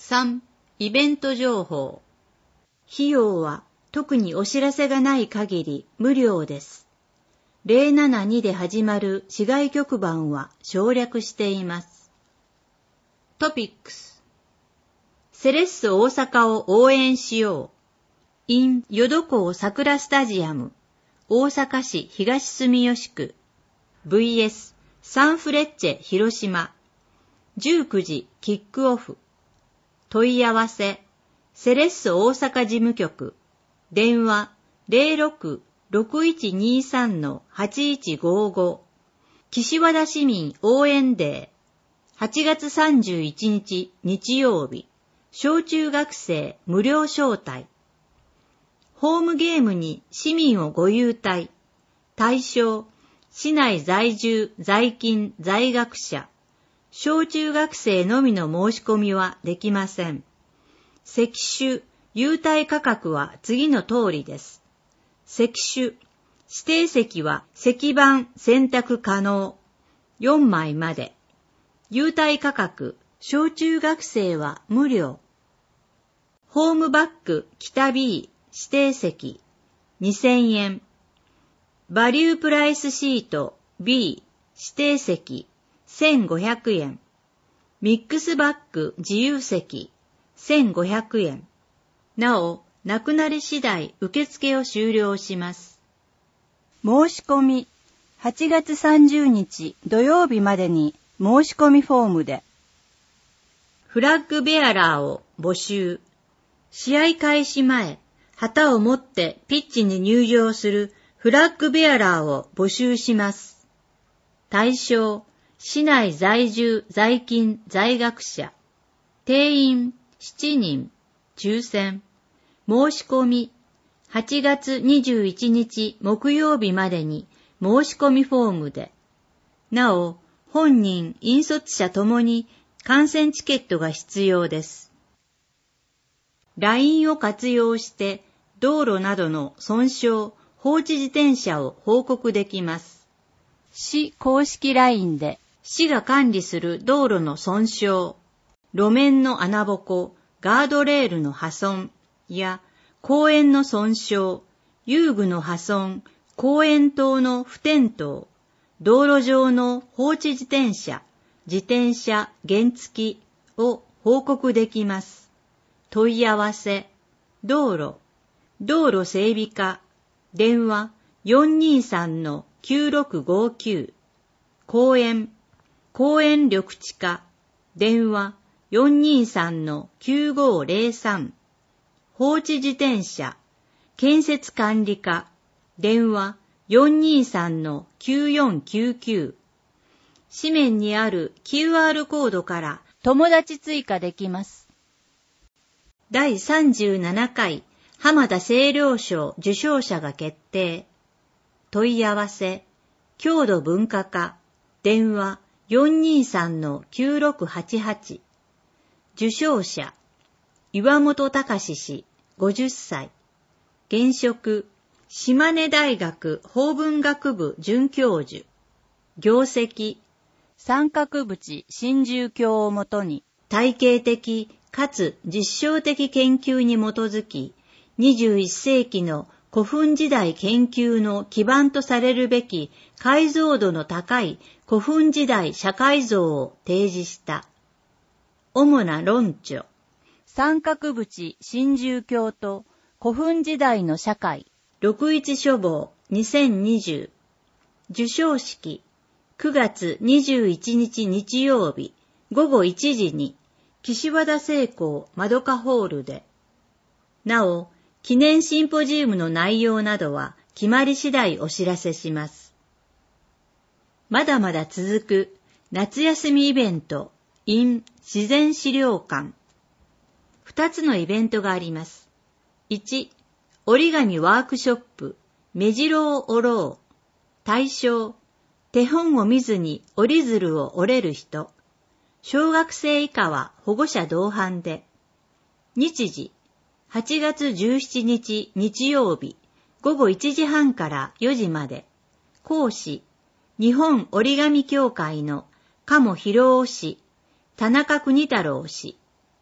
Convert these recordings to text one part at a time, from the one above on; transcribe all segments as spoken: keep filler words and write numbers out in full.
さん、イベント情報。費用は特にお知らせがない限り無料です。ゼロななにで始まる市外局番は省略しています。トピックス。セレッソ大阪を応援しよう。in 淀港桜スタジアム、大阪市東住吉区 ブイエス サンフレッチェ広島。じゅうくじキックオフ。問い合わせ、セレッソ大阪事務局、電話 ゼロろく ろくいちにさん はちいちごご。岸和田市民応援デー、はちがつさんじゅういちにち日曜日、小中学生無料招待。ホームゲームに市民をご優待。対象、市内在住、在勤、在学者。小中学生のみの申し込みはできません。席種、優待価格は次の通りです。席種、指定席は席番選択可能。よんまいまで。優待価格、小中学生は無料。ホームバッグ北 B 指定席にせんえん。バリュープライスシート B 指定席せんごひゃくえん。ミックスバッグ自由席せんごひゃくえん。なお、なくなり次第受付を終了します。申し込み、はちがつさんじゅうにち土曜日までに申し込みフォームで。フラッグベアラーを募集。試合開始前、旗を持ってピッチに入場するフラッグベアラーを募集します。対象、市内在住、在勤、在学者。定員しちにん、抽選。申し込み、はちがつにじゅういちにち木曜日までに申し込みフォームで。なお、本人、引率者ともに観戦チケットが必要です。ライン を活用して道路などの損傷、放置自転車を報告できます。市公式 ライン で市が管理する道路の損傷、路面の穴ぼこ、ガードレールの破損や公園の損傷、遊具の破損、公園灯の不点灯、道路上の放置自転車、自転車原付を報告できます。問い合わせ、道路、道路整備課、電話 よんにーさん きゅうろくごきゅう、公園、公園緑地課、電話 よんにーさん きゅうごぜろさん、放置自転車、建設管理課、電話 よんにーさん きゅうよんきゅうきゅう、紙面にある キューアール コードから友達追加できます。だいさんじゅうななかい浜田清涼賞受賞者が決定。問い合わせ、郷土文化課、電話 よんにーさん きゅうろくはちはち。受賞者、岩本隆氏、ごじゅっさい。現職、島根大学法文学部准教授。業績、三角縁真珠鏡をもとに、体系的かつ実証的研究に基づき、にじゅういっせいきの古墳時代研究の基盤とされるべき解像度の高い古墳時代社会像を提示した。主な論著、三角縁真珠鏡と古墳時代の社会、ろくいち書房にせんにじゅう。授賞式、くがつにじゅういちにち日曜日ごごいちじに岸和田製鋼まどかホールで。なお、記念シンポジウムの内容などは決まり次第お知らせします。まだまだ続く夏休みイベント in 自然資料館。二つのイベントがあります。いち、折り紙ワークショップ目白を折ろう。対象、手本を見ずに折り鶴を折れる人。小学生以下は保護者同伴で。日時、はちがつじゅうしちにち日曜日ごごいちじはんからよじまで。講師、日本折り紙協会の鴨博夫氏、田中邦太郎氏。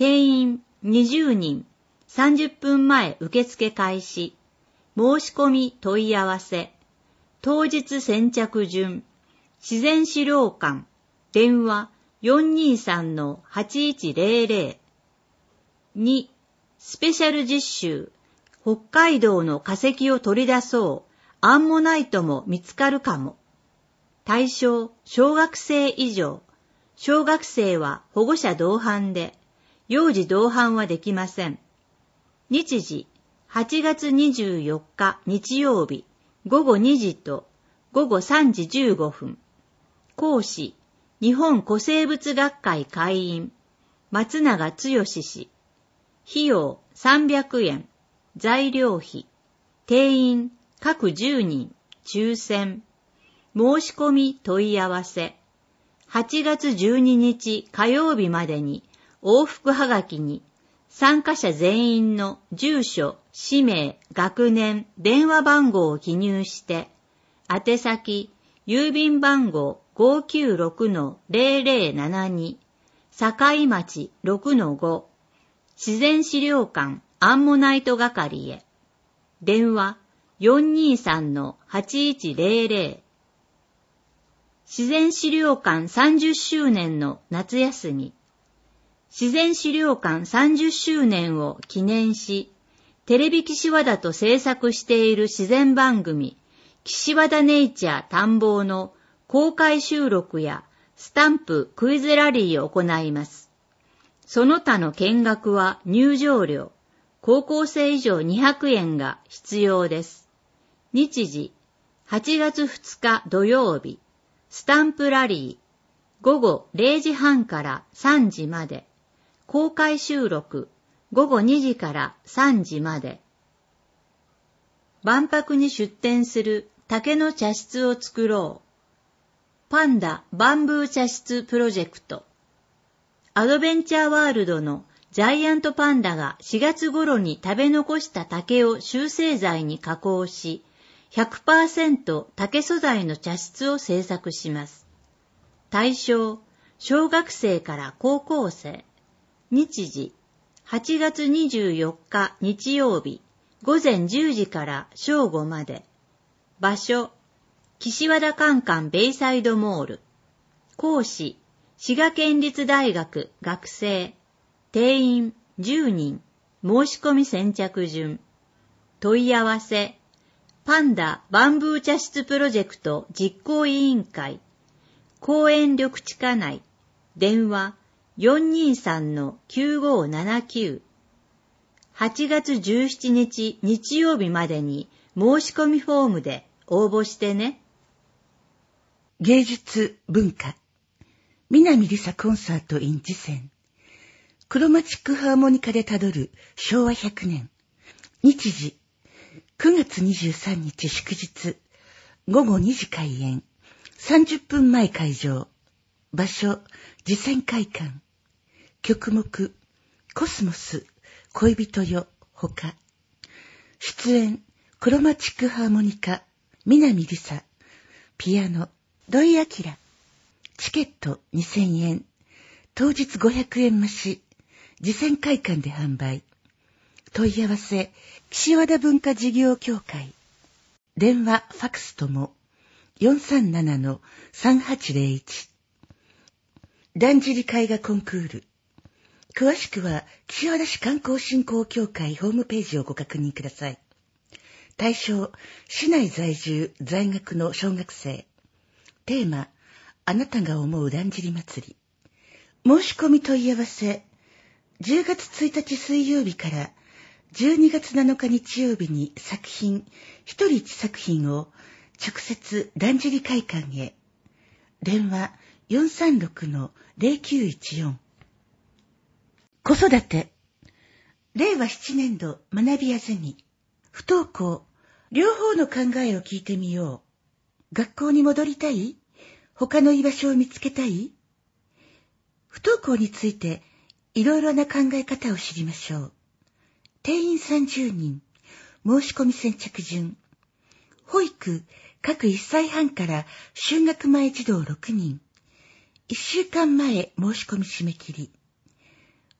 定員にじゅうにん、さんじゅっぷんまえ受付開始。申し込み問い合わせ。当日先着順。自然資料館。電話 よんにーさんのはちいちゼロゼロ。に、スペシャル実習。北海道の化石を取り出そう。アンモナイトも見つかるかも。対象、小学生以上。小学生は保護者同伴で、幼児同伴はできません。日時、はちがつにじゅうよっか日曜日、ごごにじとごごさんじじゅうごふん。講師、日本古生物学会会員、松永剛氏。費用さんびゃくえん。材料費。定員各じゅうにん。抽選。申し込み問い合わせ。はちがつじゅうににち火曜日までに往復はがきに参加者全員の住所、氏名、学年、電話番号を記入して、宛先、郵便番号 ごきゅうろくのゼロゼロななに、境町 ろくのご、自然資料館アンモナイト係へ。電話 よんにーさんのはちいちゼロゼロ。自然資料館さんじゅっしゅうねんの夏休み。自然資料館さんじゅっしゅうねんを記念し、テレビ岸和田と制作している自然番組、岸和田ネイチャー探訪の公開収録やスタンプクイズラリーを行います。その他の見学は入場料、高校生以上にひゃくえんが必要です。日時、はちがつふつか土曜日、スタンプラリー、ごごれいじはんからさんじまで。公開収録、ごごにじからさんじまで。万博に出展する竹の茶室を作ろう。パンダバンブー茶室プロジェクト。アドベンチャーワールドのジャイアントパンダがしがつ頃に食べ残した竹を集成材に加工し、ひゃくパーセント 竹素材の茶室を制作します。対象、小学生から高校生。日時、はちがつにじゅうよっか日曜日、ごぜんじゅうじから正午まで。場所、岸和田カンカンベイサイドモール。講師、滋賀県立大学学生。定員じゅうにん。申し込み先着順。問い合わせ、パンダバンブー茶室プロジェクト実行委員会。公園緑地課内。電話、よんにーさんのきゅうごななきゅう。はちがつじゅうしちにち日曜日までに申し込みフォームで応募してね。 芸術文化南りさコンサート in 次戦クロマチックハーモニカでたどるしょうわひゃくねん。日時くがつにじゅうさんにち祝日ごごにじ開演さんじゅっぷんまえ会場。場所次戦会館。曲目コスモス恋人よほか。出演クロマチックハーモニカ南りさ、ピアノ土井明。チケットにせんえん、当日ごひゃくえん増し、次戦会館で販売。問い合わせ岸和田文化事業協会。電話ファクスとも よんさんななのさんはちゼロいち。だんじり絵画コンクール。詳しくは岸和田市観光振興協会ホームページをご確認ください。対象、市内在住在学の小学生。テーマ、あなたが思うだんじり祭り。申し込み問い合わせ、じゅうがつついたち水曜日からじゅうにがつなのか日曜日に作品、一人一作品を直接だんじり会館へ。電話よんさんろくのゼロきゅういちよん。子育て。れいわななねんど学びやゼミ。不登校。両方の考えを聞いてみよう。学校に戻りたい？他の居場所を見つけたい？不登校についていろいろな考え方を知りましょう。定員さんじゅうにん。申し込み先着順。保育、各いっさいはんから就学前児童ろくにん。いっしゅうかんまえ申し込み締め切り。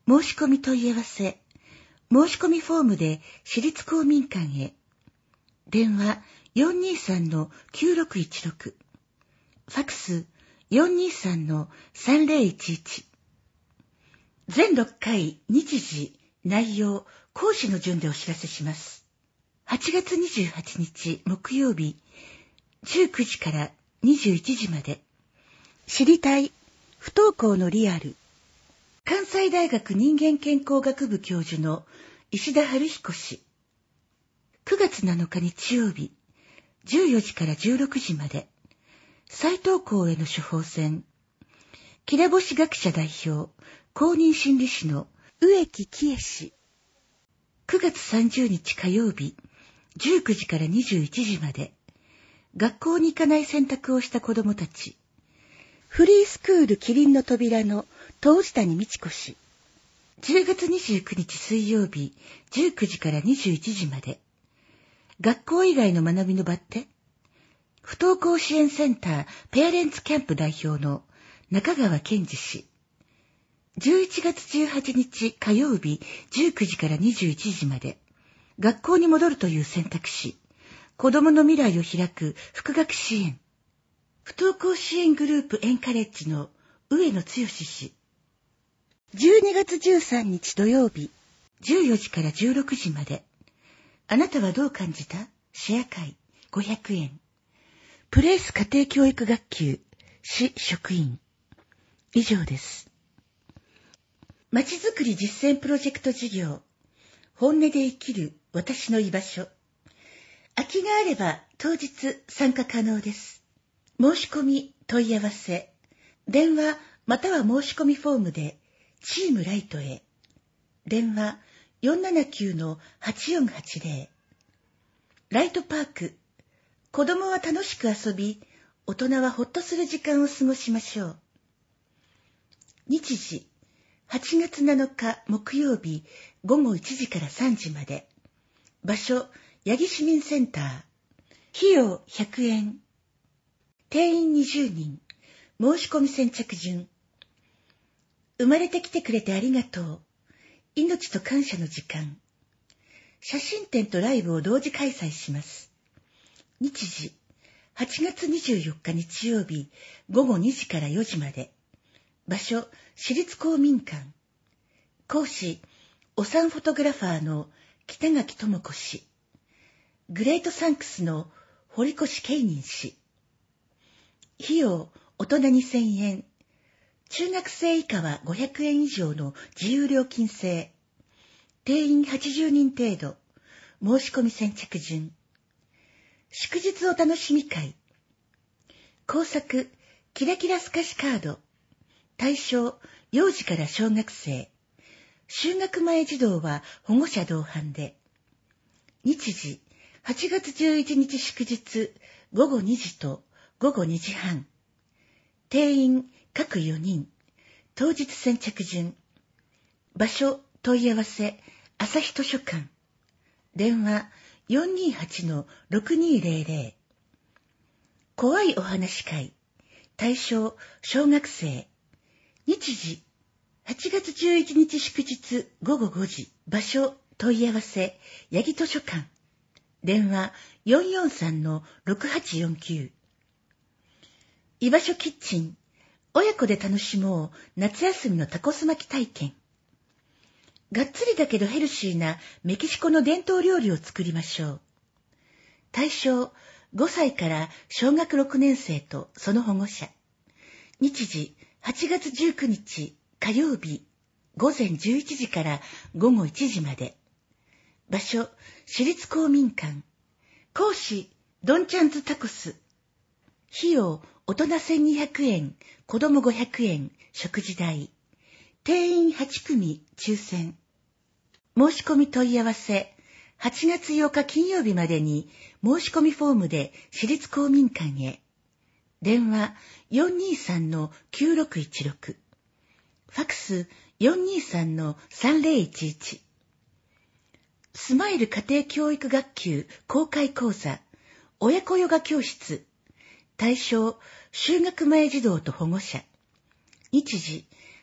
申し込み問い合わせ、申し込みフォームで私立公民館へ。電話 よんにーさんのきゅうろくいちろく。ファクス よんにーさんのさんぜろいちいち。全ろっかい日時、内容、講師の順でお知らせします。はちがつにじゅうはちにち木曜日、じゅうくじからにじゅういちじまで。知りたい、不登校のリアル。関西大学人間健康学部教授の石田春彦氏。くがつなのか日曜日、じゅうよじからじゅうろくじまで。再登校への処方箋。きらぼし学者代表、公認心理師の植木喜恵氏。くがつさんじゅうにち火曜日、じゅうくじからにじゅういちじまで。学校に行かない選択をした子どもたち。フリースクールキリンの扉の東地谷美智子氏。じゅうがつにじゅうくにち水曜日、じゅうくじからにじゅういちじまで。学校以外の学びの場って？不登校支援センターペアレンツキャンプ代表の中川健二氏。じゅういちがつじゅうはちにち火曜日、じゅうくじからにじゅういちじまで。学校に戻るという選択肢。子どもの未来を開く復学支援。不登校支援グループエンカレッジの上野剛氏。じゅうにがつじゅうさんにち土曜日、じゅうよじからじゅうろくじまで。あなたはどう感じた？シェア会ごひゃくえん。プレイス家庭教育学級市職員。以上です。まちづくり実践プロジェクト事業。本音で生きる私の居場所。空きがあれば当日参加可能です。申し込み問い合わせ。電話または申し込みフォームでチームライトへ。電話 よんななきゅうのはちよんはちぜろ。ライトパーク。子供は楽しく遊び、大人はほっとする時間を過ごしましょう。日時、はちがつなのか木曜日ごごいちじからさんじまで。場所、八木市民センター。費用ひゃくえん。定員にじゅうにん。申し込み先着順。生まれてきてくれてありがとう。命と感謝の時間。写真展とライブを同時開催します。日時、はちがつにじゅうよっか日曜日ごごにじからよじまで。場所、私立公民館。講師、お産フォトグラファーの北垣智子氏。グレートサンクスの堀越慶人氏。費用、大人にせんえん。中学生以下はごひゃくえん以上の自由料金制。定員はちじゅうにん程度。申し込み先着順。祝日お楽しみ会。工作、キラキラ透かしカード。対象、幼児から小学生。就学前児童は保護者同伴で。日時、はちがつじゅういちにち祝日、ごごにじとごごにじはん。定員、各よにん。当日先着順。場所、問い合わせ、朝日図書館。電話、よんにーはちのろくにーぜろぜろ。怖いお話会。対象、小学生。日時、はちがつじゅういちにち祝日ごごごじ。場所、問い合わせ、八木図書館。電話、よんよんさんのろくはちよんきゅう。居場所キッチン。親子で楽しもう夏休みのタコス巻き体験。がっつりだけどヘルシーなメキシコの伝統料理を作りましょう。対象、ごさいから小学ろくねん生とその保護者。日時、はちがつじゅうくにち火曜日、ごぜんじゅういちじからごごいちじまで。場所、私立公民館。講師、ドンチャンズタコス。費用、大人せんにひゃくえん、子供ごひゃくえん、食事代。定員はちくみ、抽選。申し込み問い合わせ、はちがつようか金曜日までに申し込みフォームで私立公民館へ。電話 よんにーさんのきゅうろくいちろく。ファクス よんにーさんのさんぜろいちいち。スマイル家庭教育学級公開講座、親子ヨガ教室。対象、就学前児童と保護者。日時、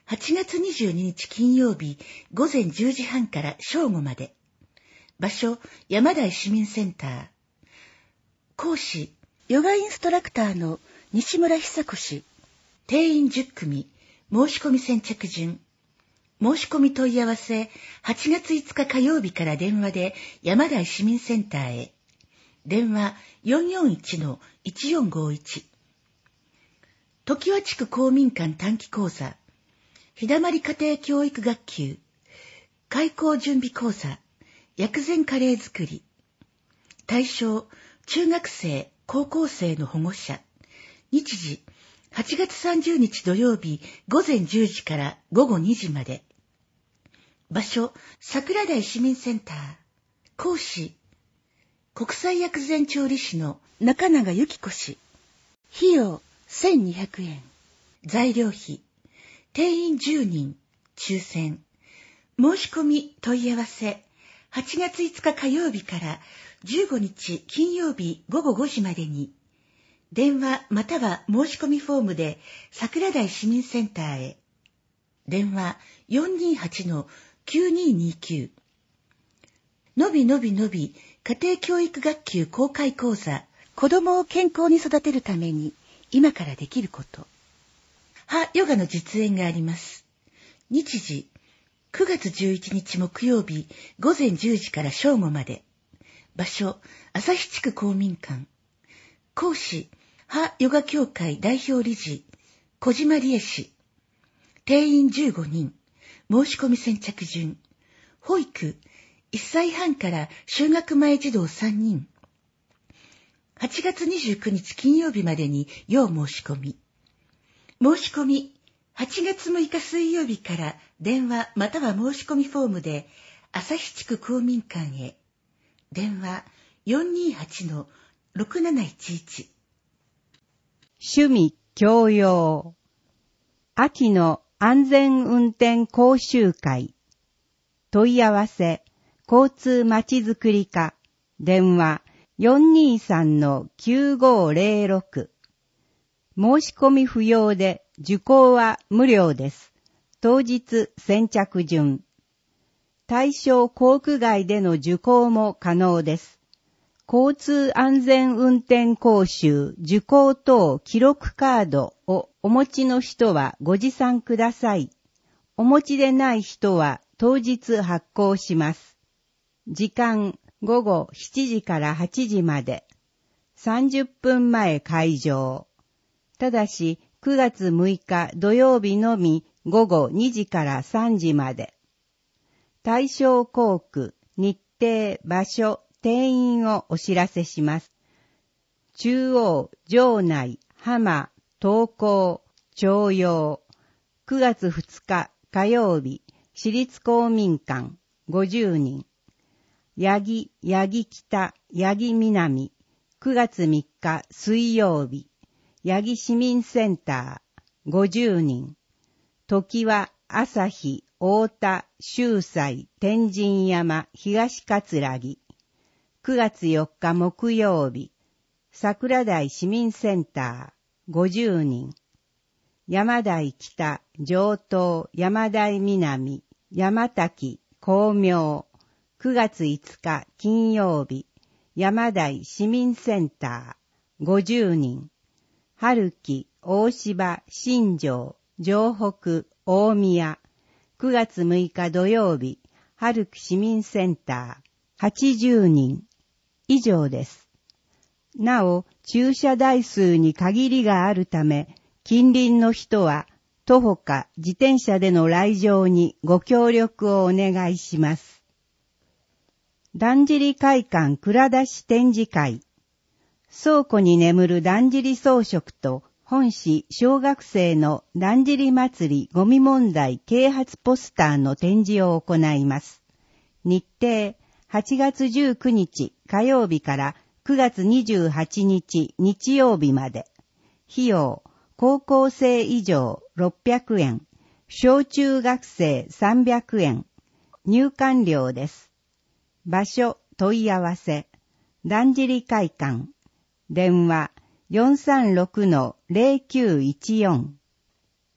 はちがつにじゅうににち金曜日ごぜんじゅうじはんから正午まで。場所、山台市民センター。講師、ヨガインストラクターの西村久子氏。定員じゅっくみ、申し込み先着順。申し込み問い合わせ、はちがついつか火曜日から電話で山台市民センターへ。電話 よんよんいちのいちよんごいち。常盤地区公民館短期講座、日だまり家庭教育学級、開校準備講座、薬膳カレー作り。対象、中学生、高校生の保護者。日時、はちがつさんじゅうにち土曜日ごぜんじゅうじからごごにじまで。場所、桜台市民センター。講師、国際薬膳調理師の中永由紀子氏。費用せんにひゃくえん。材料費、定員じゅうにん、抽選。申し込み問い合わせ、はちがついつか火曜日からじゅうごにち金曜日ごごごじまでに。電話または申し込みフォームで桜台市民センターへ。電話 よんにーはちのきゅうにーにーきゅう。のびのびのび家庭教育学級公開講座、子供を健康に育てるために今からできること。歯ヨガの実演があります。日時、くがつじゅういちにち木曜日ごぜんじゅうじから正午まで。場所、旭地区公民館。講師、歯ヨガ協会代表理事、小島理恵氏。定員じゅうごにん、申し込み先着順。保育、いっさいはんから就学前児童さんにん。はちがつにじゅうくにち金曜日までに要申し込み。申し込み、はちがつむいか水曜日から電話または申し込みフォームで旭地区公民館へ。電話 よんにーはちのろくなないちいち。 趣味教養。秋の安全運転講習会。問い合わせ、交通まちづくり課。電話 よんにーさんのきゅうごーぜろろく。申し込み不要で受講は無料です。当日先着順。対象校区外での受講も可能です。交通安全運転講習受講等記録カードをお持ちの人はご持参ください。お持ちでない人は当日発行します。時間ごごしちじからはちじまで。さんじゅっぷんまえ開場。ただしくがつむいか土曜日のみごごにじからさんじまで。対象校区、日程、場所、定員をお知らせします。中央、城内、浜、東高、朝陽。くがつふつか火曜日、市立公民館、ごじゅうにん。八木、八木北、八木南。くがつみっか水曜日、八木市民センター、ごじゅうにん。常盤、旭、太田、秀斎、天神山、東葛城。くがつよっか木曜日、桜台市民センター、ごじゅうにん。山台北、上東、山台南、山滝、光明。くがついつか金曜日、山台市民センター、ごじゅうにん。春木、大芝、新庄、城北、大宮。くがつむいか土曜日、春木市民センター、はちじゅうにん。以上です。なお、駐車台数に限りがあるため、近隣の人は徒歩か自転車での来場にご協力をお願いします。だんじり会館蔵出し展示会。倉庫に眠るだんじり装飾と本市小学生のだんじり祭りゴミ問題啓発ポスターの展示を行います。日程、はちがつじゅうくにち火曜日からくがつにじゅうはちにち日曜日まで。費用、高校生以上ろっぴゃくえん、小中学生さんびゃくえん。入館料です。場所、問い合わせ。だんじり会館。電話 よんさんろくのぜろきゅういちよん。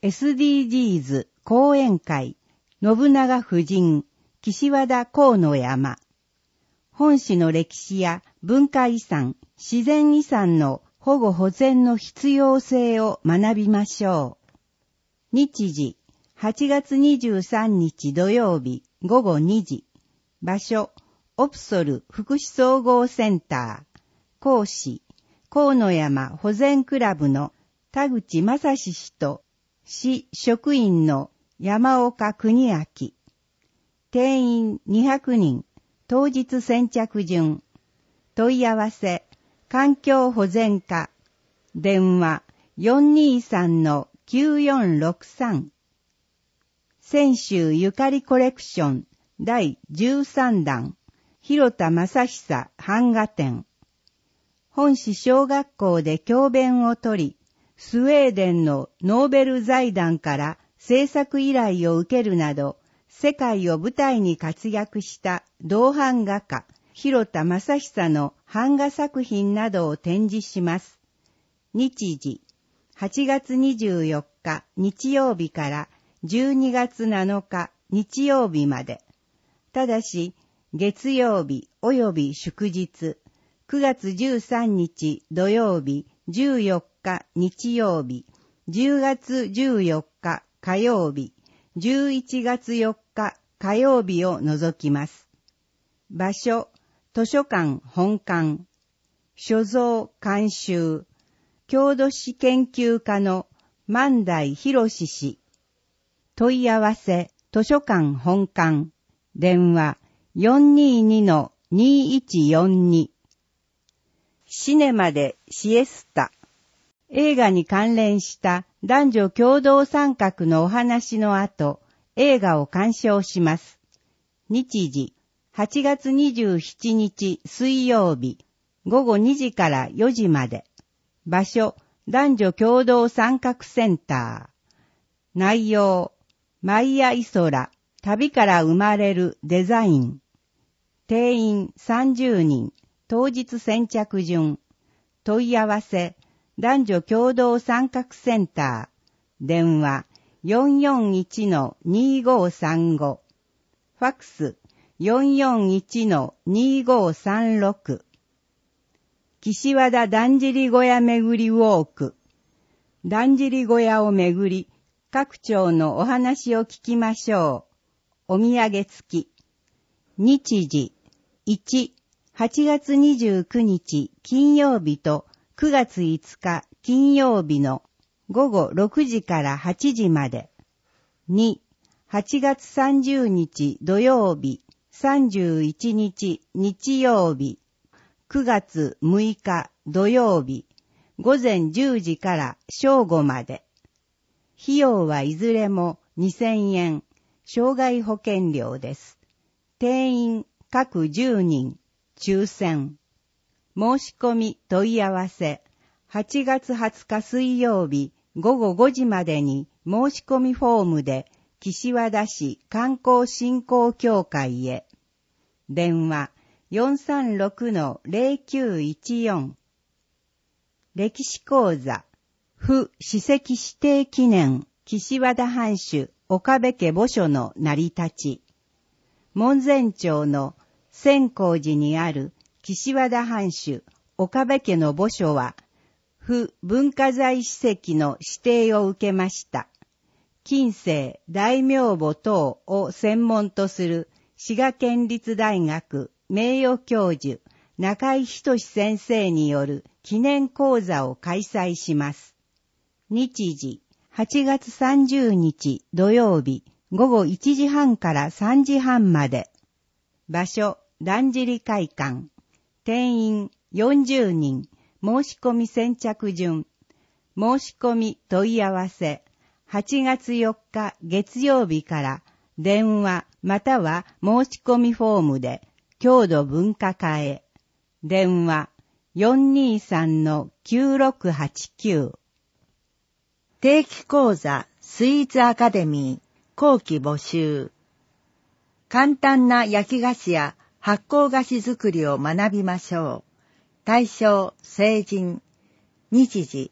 エスディージーズ 講演会信長夫人岸和田河野山。本市の歴史や文化遺産、自然遺産の保護保全の必要性を学びましょう。日時、はちがつにじゅうさんにち土曜日ごごにじ。場所、オプソル福祉総合センター。講師、河野山保全クラブの田口正史氏と市職員の山岡邦明。定員にひゃくにん、当日先着順。問い合わせ、環境保全課。電話 よんにーさんのきゅうよんろくさん。泉州ゆかりコレクションだいじゅうさんだん。広田正久版画展。本市小学校で教鞭をとり、スウェーデンのノーベル財団から制作依頼を受けるなど、世界を舞台に活躍した銅版画家、広田正久の版画作品などを展示します。日時、はちがつにじゅうよっか日曜日からじゅうにがつなのか日曜日まで。ただし、月曜日及び祝日、くがつじゅうさんにち土曜日、じゅうよっか日曜日、じゅうがつじゅうよっか火曜日、じゅういちがつよっか火曜日を除きます。場所、図書館本館。所蔵監修、郷土史研究家の万代博氏。問い合わせ、図書館本館。電話 よんにーにのにーいちよんに。シネマでシエスタ。映画に関連した男女共同参画のお話の後、映画を鑑賞します。日時、はちがつにじゅうしちにち水曜日、ごごにじからよじまで。場所、男女共同参画センター。内容、マイヤイソラ、旅から生まれるデザイン。定員さんじゅうにん、当日先着順。問い合わせ、男女共同参画センター。電話 よんよんいちのにーごーさんご。ファックス よんよんいちのにーごーさんろく。岸和田だんじり小屋巡りウォーク。だんじり小屋を巡り、各町のお話を聞きましょう。お土産付き。日時、いち、はちがつにじゅうくにち金曜日とくがついつか金曜日のごごろくじからはちじまで。に、はちがつさんじゅうにち土曜日、さんじゅういちにち日曜日、くがつむいか土曜日、ごぜんじゅうじから正午まで。費用はいずれもにせんえん、障害保険料です。定員各じゅうにん、抽選。申し込み問い合わせ、はちがつはつか水曜日ごごごじまでに申し込みフォームで岸和田市観光振興協会へ。電話 よんさんろくのぜろきゅういちよん。歴史講座、府史跡指定記念岸和田藩主岡部家墓所の成り立ち。門前町の千光寺にある岸和田藩主岡部家の墓所は、府文化財史跡の指定を受けました。近世大名墓等を専門とする滋賀県立大学名誉教授中井仁先生による記念講座を開催します。日時、はちがつさんじゅうにち土曜日ごごいちじはんからさんじはんまで。場所、だんじり会館。定員よんじゅうにん、申し込み先着順。申し込み問い合わせ、はちがつよっか月曜日から電話または申し込みフォームで郷土文化課へ。電話 よんにーさんのきゅうろくはちきゅう。 定期講座スイーツアカデミー後期募集。簡単な焼き菓子や発酵菓子作りを学びましょう。対象、成人。日時、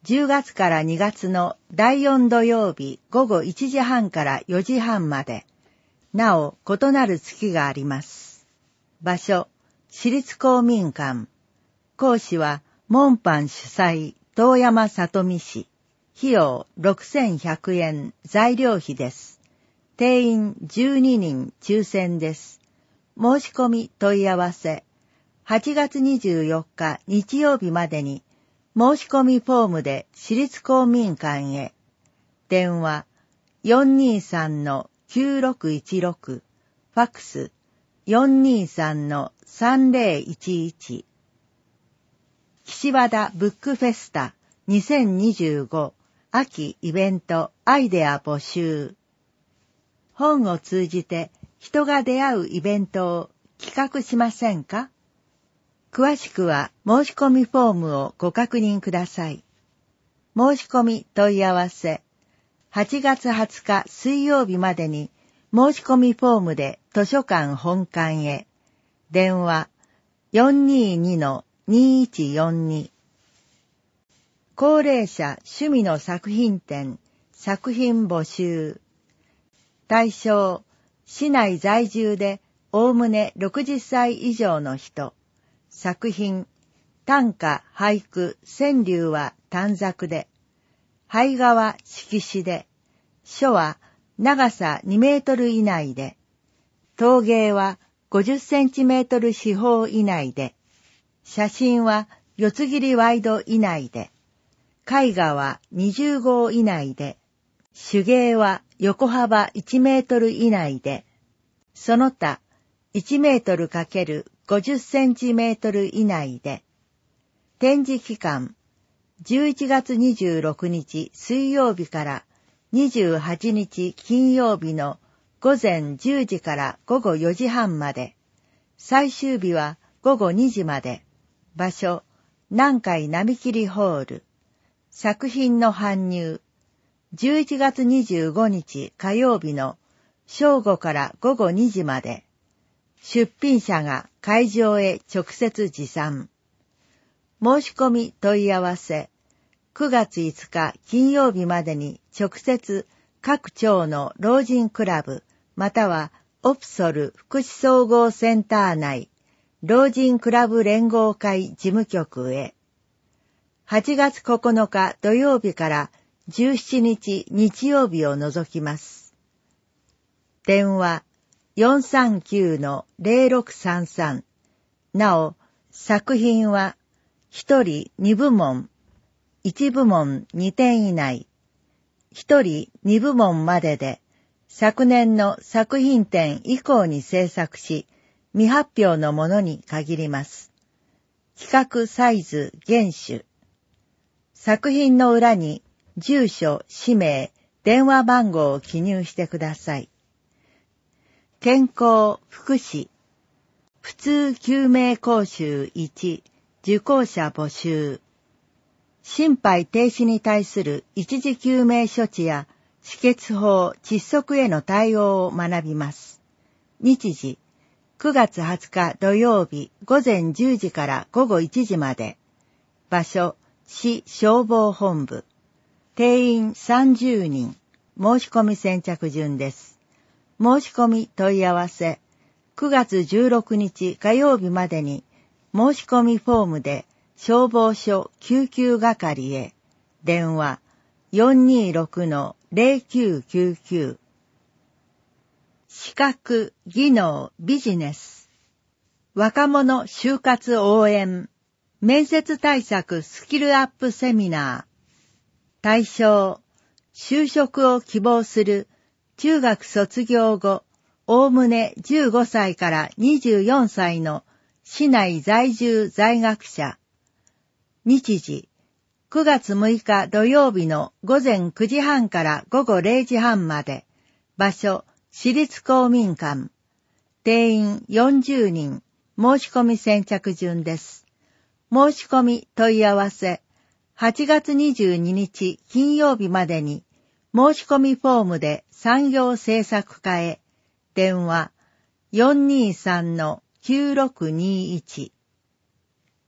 じゅうがつからにがつのだいよん土曜日午後いちじはんからよじはんまで、なお異なる月があります。場所、私立公民館。講師は、門藩主催、遠山里美氏。費用ろくせんひゃくえん、材料費です。定員じゅうににん抽選です。申し込み問い合わせ。はちがつにじゅうよっか日曜日までに、申し込みフォームで私立公民館へ。電話 よんにーさんのきゅうろくいちろく、ファックス よんにーさんのさんぜろいちいち。岸和田ブックフェスタにせんにじゅうご秋イベントアイデア募集。本を通じて人が出会うイベントを企画しませんか？詳しくは申し込みフォームをご確認ください。申し込み問い合わせ。はちがつはつか水曜日までに申し込みフォームで図書館本館へ。電話 よんにーにのにーいちよんに。高齢者趣味の作品展、作品募集。対象、市内在住でおおむねろくじゅっさい以上の人。作品、短歌、俳句、川柳は短冊で。俳画は色紙で。書は長さにメートル以内で。陶芸はごじゅっセンチメートル四方以内で。写真は四つ切りワイド以内で。絵画はにじゅうごう以内で。手芸は横幅いちメートル以内で。その他いちメートルかけるごじゅっセンチメートル以内で。展示期間、じゅういちがつにじゅうろくにち水曜日からにじゅうはちにち金曜日のごぜんじゅうじからごごよじはんまで。最終日はごごにじまで。場所、南海並切ホール。作品の搬入。じゅういちがつにじゅうごにち火曜日の正午からごごにじまで。出品者が会場へ直接持参。申し込み問い合わせ。くがついつか金曜日までに直接各町の老人クラブまたはオプソル福祉総合センター内老人クラブ連合会事務局へ。はちがつここのか土曜日からじゅうしちにち日曜日を除きます。電話 よんさんきゅうのぜろろくさんさん。なお、作品はひとりにぶもん、いちぶもんにてん以内、ひとりにぶもんまでで、昨年の作品展以降に制作し、未発表のものに限ります。企画サイズ厳守。作品の裏に住所、氏名、電話番号を記入してください。健康、福祉。普通救命講習いち、受講者募集。心肺停止に対する一時救命処置や止血法、窒息への対応を学びます。日時、くがつはつか土曜日ごぜんじゅうじからごごいちじまで。場所、市消防本部。定員さんじゅうにん。申し込み先着順です。申し込み問い合わせ。くがつじゅうろくにち火曜日までに申し込みフォームで消防署救急係へ。電話 よんにーろくのぜろきゅうきゅうきゅう。資格、技能、ビジネス。若者就活応援。面接対策スキルアップセミナー。対象、就職を希望する中学卒業後、おおむねじゅうごさいからにじゅうよんさいの市内在住在学者。日時、くがつむいか土曜日のごぜんくじはんからごごれいじはんまで。場所、市立公民館。定員よんじゅうにん。申し込み先着順です。申し込み問い合わせ。はちがつにじゅうににち金曜日までに申し込みフォームで産業政策課へ。電話 よんにーさんのきゅうろくにーいち。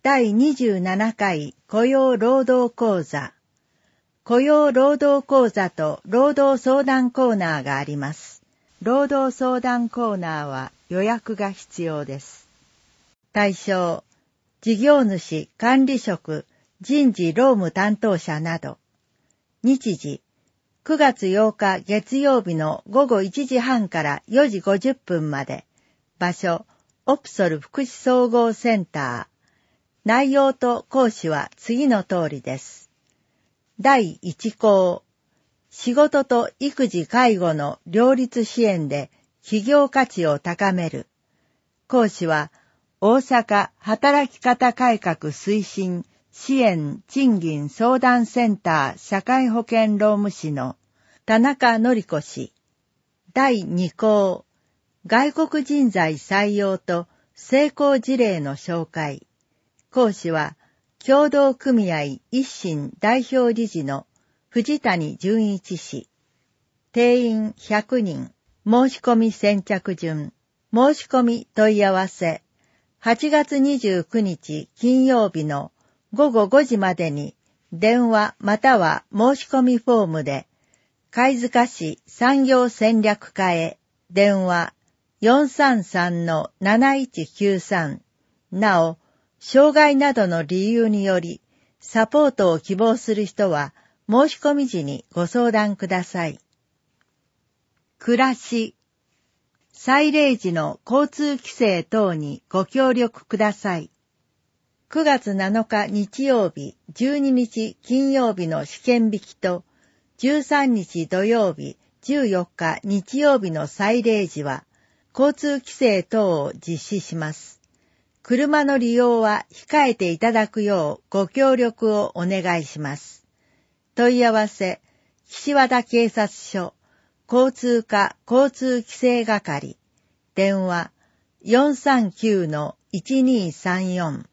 だいにじゅうななかい雇用労働講座。雇用労働講座と労働相談コーナーがあります。労働相談コーナーは予約が必要です。対象、事業主、管理職、人事労務担当者など。日時、くがつようか月曜日のごごいちじはんからよじごじゅっぷんまで。場所、オプソル福祉総合センター。内容と講師は次の通りです。だいいちこう、仕事と育児介護の両立支援で企業価値を高める。講師は大阪働き方改革推進支援賃金相談センター社会保険労務士の田中典子氏。だいにこう、外国人材採用と成功事例の紹介。講師は協同組合一心代表理事の藤谷純一氏。定員ひゃくにん。申し込み先着順。申し込み問い合わせ。はちがつにじゅうくにち金曜日のごごごじまでに電話または申し込みフォームで、貝塚市産業戦略課へ電話 よんさんさんのなないちきゅうさん。なお、障害などの理由によりサポートを希望する人は申し込み時にご相談ください。暮らし。災霊時の交通規制等にご協力ください。くがつなのか日曜日、じゅうににち金曜日の試験引きと、じゅうさんにち土曜日、じゅうよっか日曜日の災霊時は、交通規制等を実施します。車の利用は控えていただくようご協力をお願いします。問い合わせ、岸和田警察署、交通課交通規制係、電話 よんさんきゅうのいちにさんよん。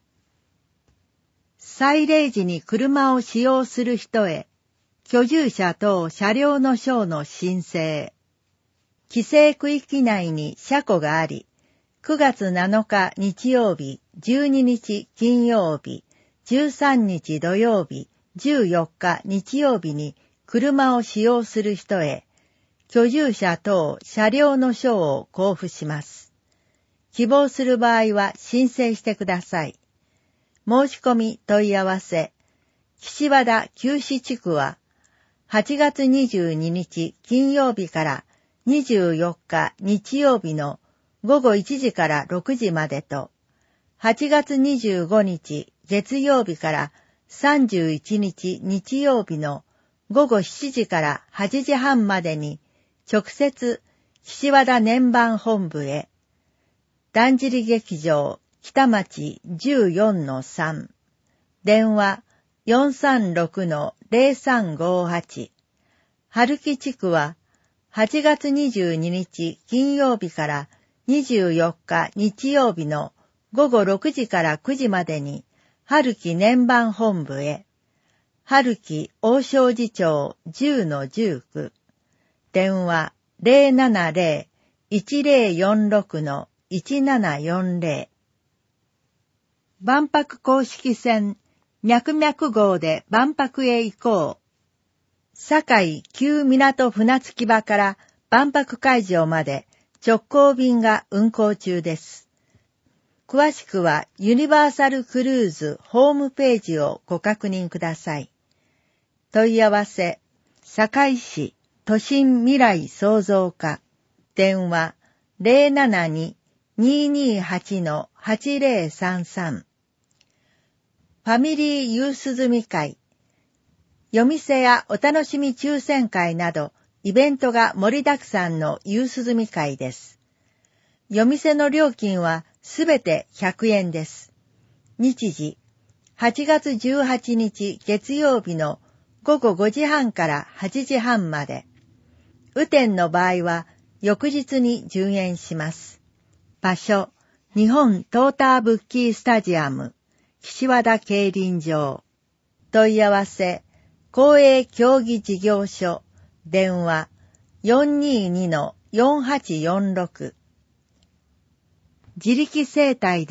災霊時に車を使用する人へ、居住者等車両の証の申請。規制区域内に車庫があり、くがつなのか日曜日、じゅうににち金曜日、じゅうさんにち土曜日、じゅうよっか日曜日に車を使用する人へ、居住者等車両の証を交付します。希望する場合は申請してください。申し込み問い合わせ。岸和田旧市地区ははちがつにじゅうににち金曜日からにじゅうよっか日曜日のごごいちじからろくじまでと、はちがつにじゅうごにち月曜日からさんじゅういちにち日曜日のごごしちじからはちじはんまでに直接岸和田年番本部へ。だんじり劇場北町 じゅうよんのさん。電話 よんさんろくのぜろさんごはち。春木地区ははちがつにじゅうににち金曜日からにじゅうよっか日曜日のごごろくじからくじまでに春木年番本部へ。春木大正寺町 じゅうのじゅうきゅう。電話 ぜろななぜろ いちぜろよんろくのいちななよんぜろ。万博公式線、脈々号で万博へ行こう。堺旧港船着き場から万博会場まで直行便が運行中です。詳しくはユニバーサルクルーズホームページをご確認ください。問い合わせ、堺市都心未来創造課、電話 ぜろななに にーにーはちのはちぜろさんさん。ファミリーユース積み会、夜店やお楽しみ抽選会などイベントが盛りだくさんのユース積み会です。夜店の料金はすべてひゃくえんです。日時、はちがつじゅうはちにち月曜日のごごごじはんからはちじはんまで。雨天の場合は翌日に順延します。場所、日本トーターブッキースタジアム、岸和田競輪場。問い合わせ、公営競技事業所、電話 よんにーにのよんはちよんろく。自力生態で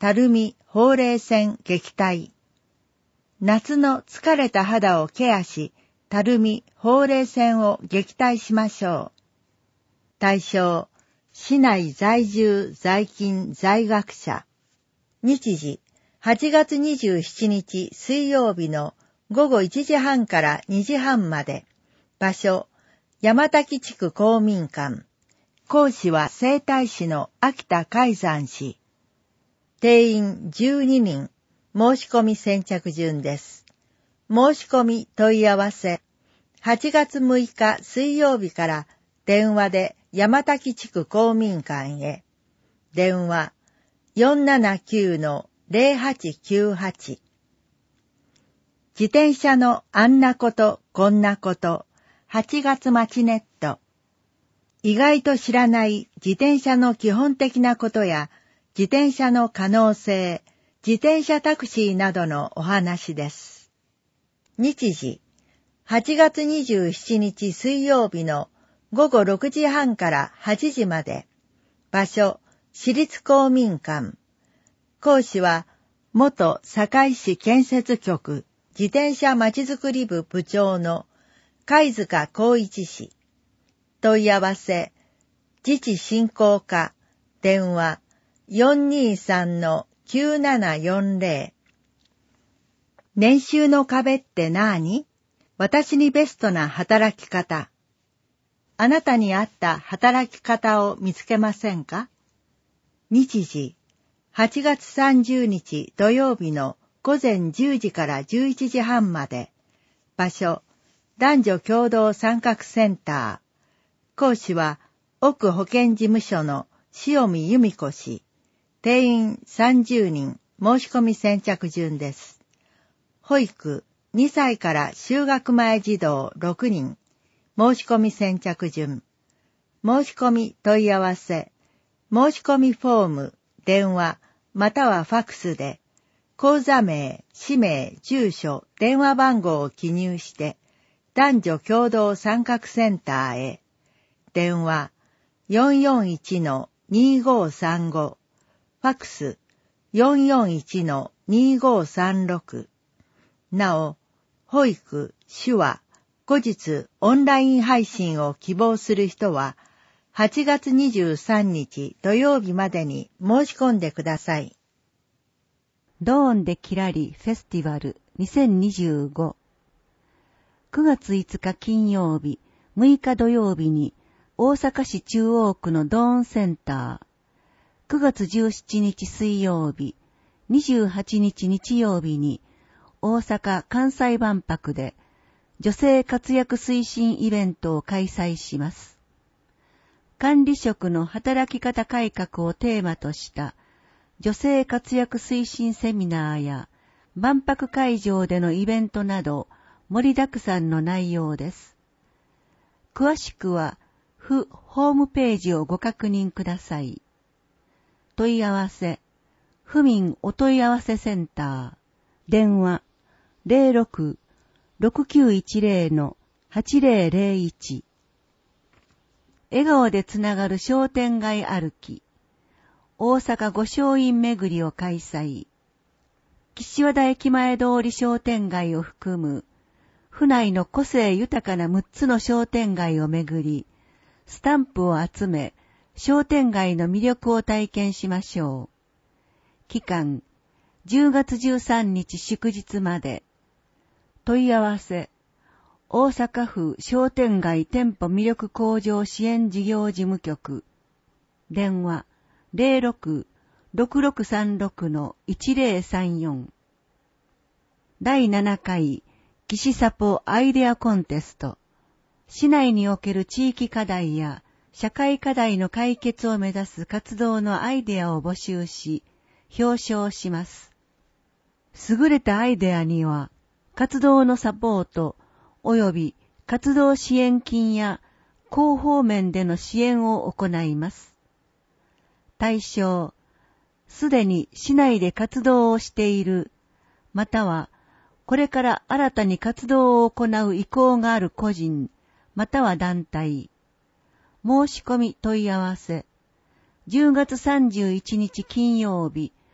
たるみほうれい線撃退。夏の疲れた肌をケアし、たるみほうれい線を撃退しましょう。対象、市内在住在勤在学者。日時、はちがつにじゅうしちにち水曜日のごごいちじはんからにじはんまで。場所、山滝地区公民館。講師は整体師の秋田海山氏。定員じゅうににん。申し込み先着順です。申し込み問い合わせ。はちがつむいか水曜日から電話で山滝地区公民館へ。電話 よんななきゅうのゼロはちきゅうはち。自転車のあんなことこんなこと。はちがつまちネット。意外と知らない自転車の基本的なことや自転車の可能性、自転車タクシーなどのお話です。日時、はちがつにじゅうしちにち水曜日のごごろくじはんからはちじまで。場所、市立公民館。講師は元堺市建設局自転車まちづくり部部長の貝塚光一氏。問い合わせ、自治振興課、電話 よんにさんのきゅうななよんゼロ。年収の壁ってなーに？私にベストな働き方。あなたに合った働き方を見つけませんか？日時、はちがつさんじゅうにち土曜日のごぜんじゅうじからじゅういちじはんまで。場所、男女共同参画センター。講師は奥保健事務所の塩見由美子氏。定員さんじゅうにん。申し込み先着順です。保育にさいから就学前児童ろくにん。申し込み先着順。申し込み問い合わせ。申し込みフォーム、電話、またはファクスで、口座名、氏名、住所、電話番号を記入して、男女共同参画センターへ。電話 よんよんいちのにごさんご。ファクス よんよんいちのにごさんろく。なお、保育、手話、後日オンライン配信を希望する人は、はちがつにじゅうさんにち土曜日までに申し込んでください。 ドーンでキラリフェスティバルにせんにじゅうご。くがついつか金曜日、むいか土曜日に大阪市中央区のドーンセンター。くがつじゅうしちにち水曜日、にじゅうはちにち日曜日に大阪・関西万博で女性活躍推進イベントを開催します。管理職の働き方改革をテーマとした女性活躍推進セミナーや万博会場でのイベントなど盛りだくさんの内容です。詳しくは府ホームページをご確認ください。問い合わせ、府民お問い合わせセンター、電話 ゼロろく ろくきゅういちゼロ のはちゼロゼロいち。笑顔でつながる商店街歩き、大阪御翔院巡りを開催。岸和田駅前通り商店街を含む、府内の個性豊かなむっつの商店街を巡り、スタンプを集め、商店街の魅力を体験しましょう。期間、じゅうがつじゅうさんにち祝日まで。問い合わせ、大阪府商店街店舗魅力向上支援事業事務局。電話、ゼロろく ろくろくさんろくのいちゼロさんよん。だいななかい、岸サポアイデアコンテスト。市内における地域課題や社会課題の解決を目指す活動のアイデアを募集し、表彰します。優れたアイデアには、活動のサポート、及び活動支援金や広報面での支援を行います。対象、すでに市内で活動をしている、またはこれから新たに活動を行う意向がある個人、または団体。申し込み問い合わせ。じゅうがつさんじゅういちにち金曜日、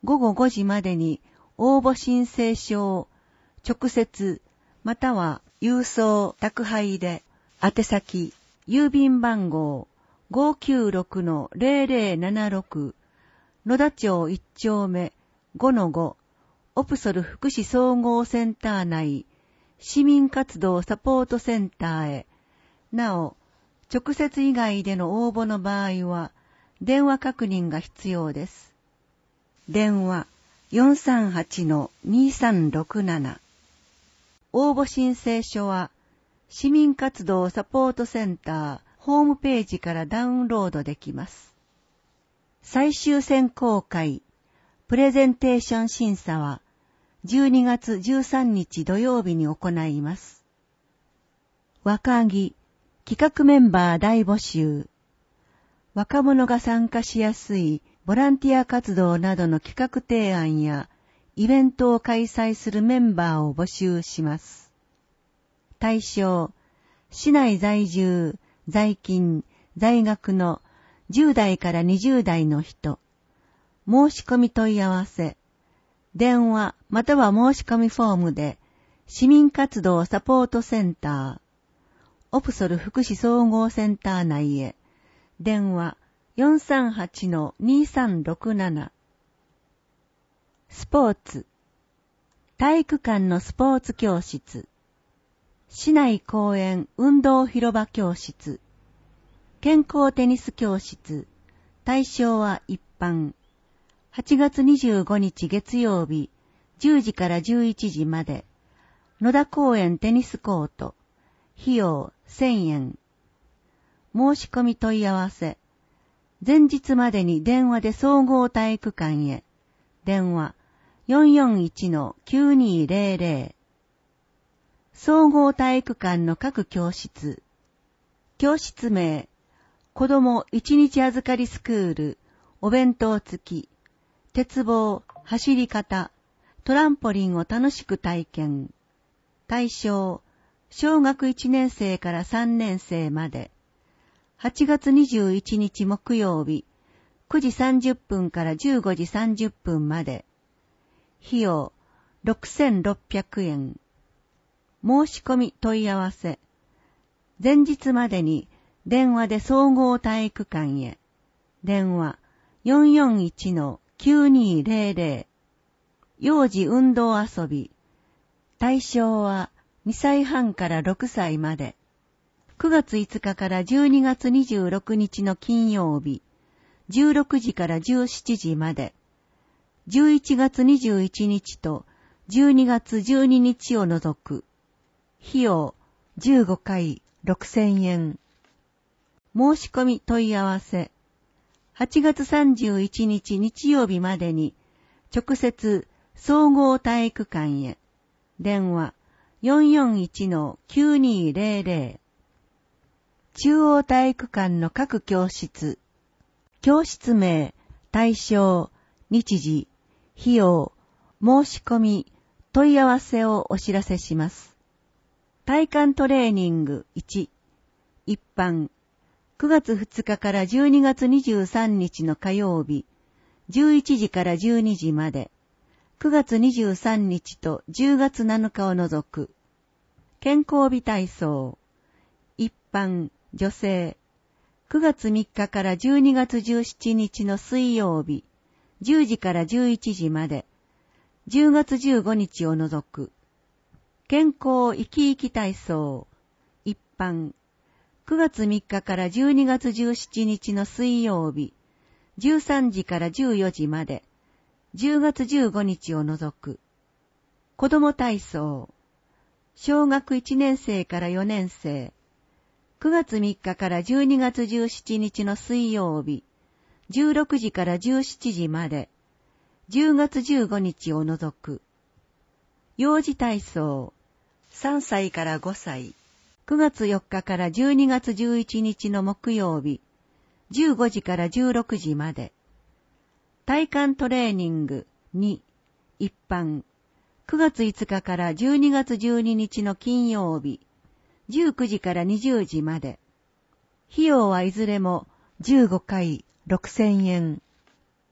ごごごじまでに応募申請書を直接または郵送宅配で宛先郵便番号 ごーきゅうろくのゼロゼロななろく 野田町いち丁目 ごのご オプソル福祉総合センター内市民活動サポートセンターへ。なお、直接以外での応募の場合は電話確認が必要です。電話 よんさんはちのにさんろくなな。応募申請書は市民活動サポートセンターホームページからダウンロードできます。最終選考会プレゼンテーション審査はじゅうにがつじゅうさんにち土曜日に行います。若木企画メンバー大募集。若者が参加しやすいボランティア活動などの企画提案やイベントを開催するメンバーを募集します。対象、市内在住、在勤、在学のじゅうだいからにじゅうだいの人。申し込み問い合わせ。電話または申し込みフォームで市民活動サポートセンター、オプソル福祉総合センター内へ。電話 よんさんはちのにさんろくなな。スポーツ。体育館のスポーツ教室。市内公園運動広場教室。健康テニス教室。対象は一般。はちがつにじゅうごにち月曜日、じゅうじからじゅういちじまで。野田公園テニスコート。費用せんえん。申し込み問い合わせ。前日までに電話で総合体育館へ。電話 よんよんいちのきゅうにーぜろぜろ。総合体育館の各教室。教室名、子ども一日預かりスクール、お弁当付き、鉄棒、走り方、トランポリンを楽しく体験。対象、小学いちねん生からさんねん生まで。はちがつにじゅういちにち木曜日、くじさんじゅっぷんからじゅうごじさんじゅっぷんまで。費用ろくせんろっぴゃくえん。申し込み問い合わせ。前日までに電話で総合体育館へ。電話 よんよんいちのきゅうにーぜろぜろ。幼児運動遊び。対象はにさいはんからろくさいまで。くがついつかからじゅうにがつにじゅうろくにちの金曜日、じゅうろくじからじゅうしちじまで。じゅういちがつにじゅういちにちとじゅうにがつじゅうににちを除く。費用じゅうごかいろくせんえん。申し込み問い合わせ。はちがつさんじゅういちにち日曜日までに直接総合体育館へ。電話 よんよんいちのきゅうにーぜろぜろ。中央体育館の各教室。教室名、対象、日時、費用、申し込み、問い合わせをお知らせします。体幹トレーニングいち、一般、くがつふつかからじゅうにがつにじゅうさんにちの火曜日、じゅういちじからじゅうにじまで、くがつにじゅうさんにちとじゅうがつなのかを除く。健康美体操、一般、女性、くがつみっかからじゅうにがつじゅうしちにちの水曜日、じゅうじからじゅういちじまで、じゅうがつじゅうごにちを除く。健康生き生き体操、一般、くがつみっかからじゅうにがつじゅうしちにちの水曜日、じゅうさんじからじゅうよじまで、じゅうがつじゅうごにちを除く。子ども体操、小学いちねん生からよねん生、くがつみっかからじゅうにがつじゅうしちにちの水曜日、じゅうろくじからじゅうしちじまで、じゅうがつじゅうごにちを除く。幼児体操、さんさいからごさい、くがつよっかからじゅうにがつじゅういちにちの木曜日、じゅうごじからじゅうろくじまで。体幹トレーニングに、一般、くがついつかからじゅうにがつじゅうににちの金曜日、じゅうくじからにじゅうじまで。費用はいずれもじゅうごかいろくせんえん。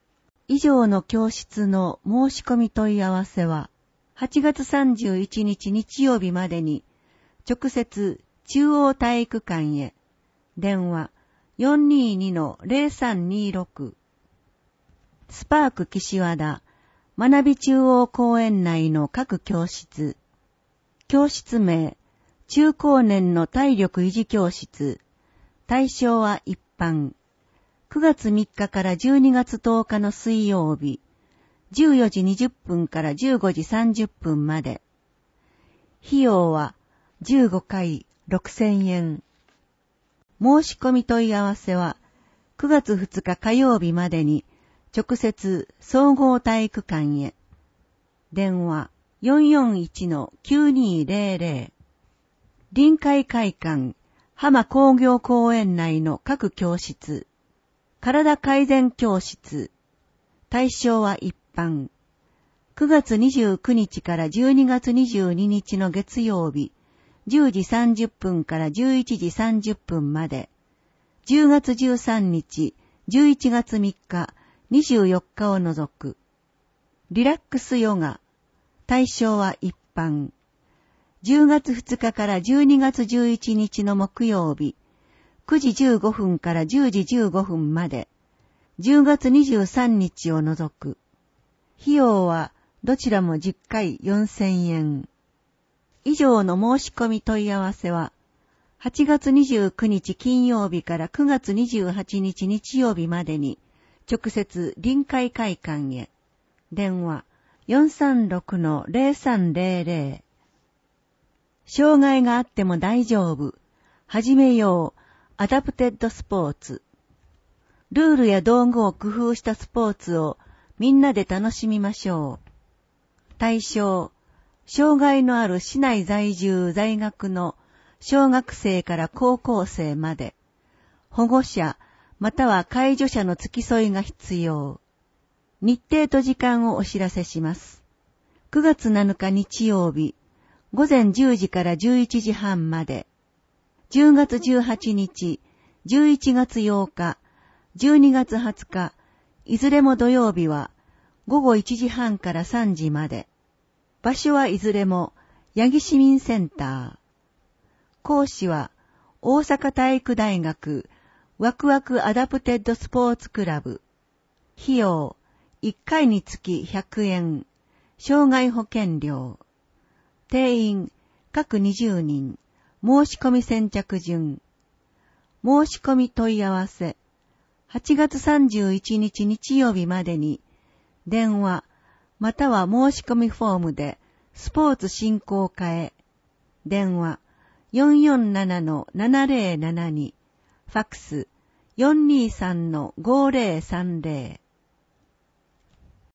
以上の教室の申し込み問い合わせは、はちがつさんじゅういちにち日曜日までに、直接中央体育館へ、電話 よんにーにのゼロさんにーろく、スパーク岸和田、学び中央公園内の各教室、教室名、中高年の体力維持教室、対象は一般、くがつみっかからじゅうにがつとおかの水曜日、じゅうよじにじゅっぷんからじゅうごじさんじゅっぷんまで。費用はじゅうごかいろくせんえん。申し込み問い合わせはくがつふつか火曜日までに直接総合体育館へ。電話 よんよんいちのきゅうにーゼロゼロ。臨海会館浜工業公園内の各教室。体改善教室。対象は一般。くがつにじゅうくにちからじゅうにがつにじゅうににちの月曜日、じゅうじさんじゅっぷんからじゅういちじさんじゅっぷんまで。じゅうがつじゅうさんにち、じゅういちがつみっか、にじゅうよっかを除く。リラックスヨガ。対象は一般。じゅうがつふつかからじゅうにがつじゅういちにちの木曜日、くじじゅうごふんからじゅうじじゅうごふんまで。じゅうがつにじゅうさんにちを除く。費用はどちらもじゅっかいよんせんえん。以上の申し込み問い合わせは、はちがつにじゅうくにち金曜日からくがつにじゅうはちにち日曜日までに、直接臨海会館へ。電話 よんさんろくのゼロさんゼロゼロ。障害があっても大丈夫。始めよう。アダプテッドスポーツ。ルールや道具を工夫したスポーツをみんなで楽しみましょう。対象、障害のある市内在住在学の小学生から高校生まで、保護者または介助者の付き添いが必要。日程と時間をお知らせします。くがつなのか日曜日、ごぜんじゅうじからじゅういちじはんまで。じゅうがつじゅうはちにち、じゅういちがつようか、じゅうにがつはつか、いずれも土曜日はごごいちじはんからさんじまで。場所はいずれも八木市民センター。講師は大阪体育大学ワクワクアダプテッドスポーツクラブ。費用いっかいにつきひゃくえん。障害保険料。定員各にじゅうにん。申し込み先着順。申し込み問い合わせ。はちがつさんじゅういちにち日曜日までに、電話、または申し込みフォームで、スポーツ振興課へ。電話、よんよんななのななゼロななに、ファックス、よんにーさんのごゼロさんゼロ。